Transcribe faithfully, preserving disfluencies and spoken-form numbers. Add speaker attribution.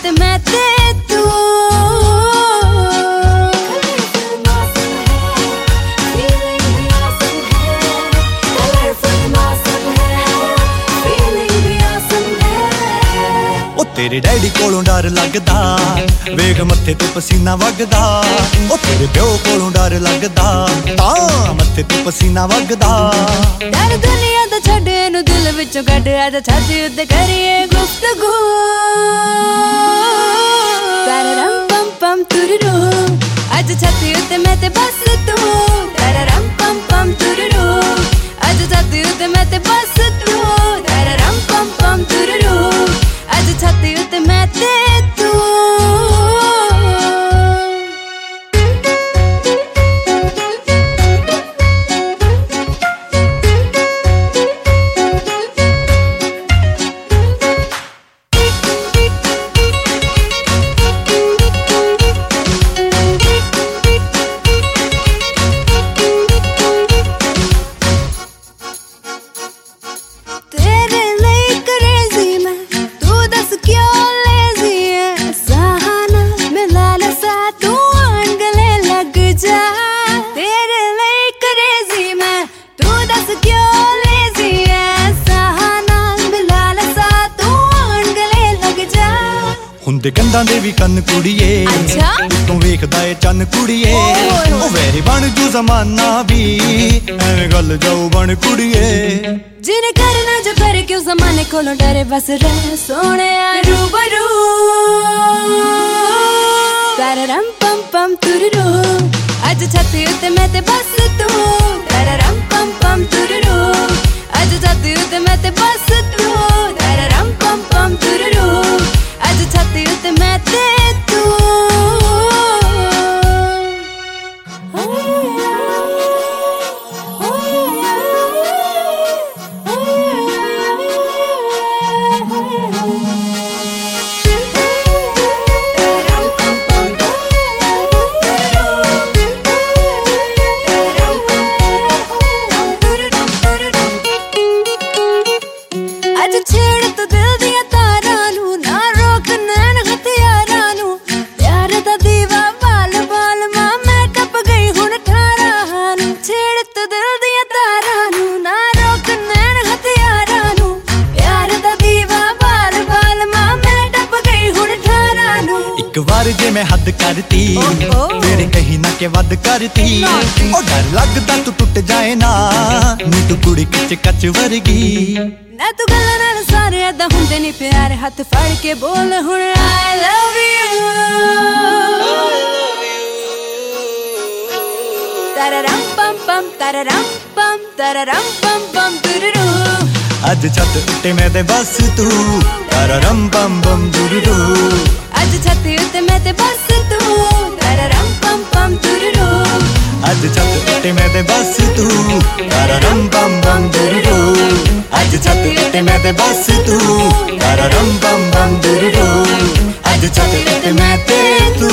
Speaker 1: उत्ते मैं ते तू।
Speaker 2: तेरे डैडी कोलों डर लगदा, वेख मत्थे ते पसीना वगदा। ओ तेरे प्यो कोलों डर लगदा, तां मत्थे ते पसीना वगदा।
Speaker 1: डर दुनिया दा छड्ड इनू दिल विचों कढ, अज छाती उत्ते करिए गुफ्तगू। तररम पम पम तुररू, अज छाती उत्ते मैं ते बस तू। तररम पम पम तुररू, अज छाती उत्ते मैं ते बस तू। तररम पम पम तुररू, अज छाती उत्ते मैं ते तू।
Speaker 2: हुंदे गंदां दे भी कन्न कुड़िए, तू वेखदा ए चन्न कुड़िए। ओ वैरी बन जू जमाना भी, एवें गल जाऊ बन कुड़िए।
Speaker 1: जिन्हें करना जो करे, क्यों जमाने कोलों डरे, बस रह सोने रूबरू। तररम पम पम तुररू, अज छाती उत्ते मैं ते बस तू। तररम पम पम तुररू, अज छाती उत्ते मैं ते बस तू। तररम पम पम तुररू, अज छाती उत्ते मैं ते तू। अज छेड़ तो दिल दिया तारा नू, ना रोक नैन हथियारा नू। प्यार दा दीवा बाल बाल मां मैं टप गई हुण ठारा नू। छेड़ तो दिल दिया तारा नू, ना रोक नैन हथियारा नू। प्यार दा दीवा बाल बाल मां मैं टप गई हुण ठारा नू।
Speaker 2: एक बार जे मैं हद करती, तेरे कहीं ना के वद करती। ओ डर लगदा तू टुट जाए ना, नी तू कुड़ी कच कच वर्गी।
Speaker 1: ना तू गल्लां नाल सारे ऐदां हुंदे नी प्यार, हथ फड़ के बोल हुण आई लव यू। तररम पम पम तररम पम तररम पम पम तुररू,
Speaker 2: अज छत उत्ते मैं ते बस तू। तररम पम पम तुररू,
Speaker 1: अज छत उत्ते मैं ते बस तू। तररम पम पम तुररू,
Speaker 2: अज छत उत्ते मैं ते बस तू। तररम पम पम तुररू, अज छत उत्ते मैं ते बस तू। तररम पम पम तुररू, अज छत उत्ते मैं ते तू।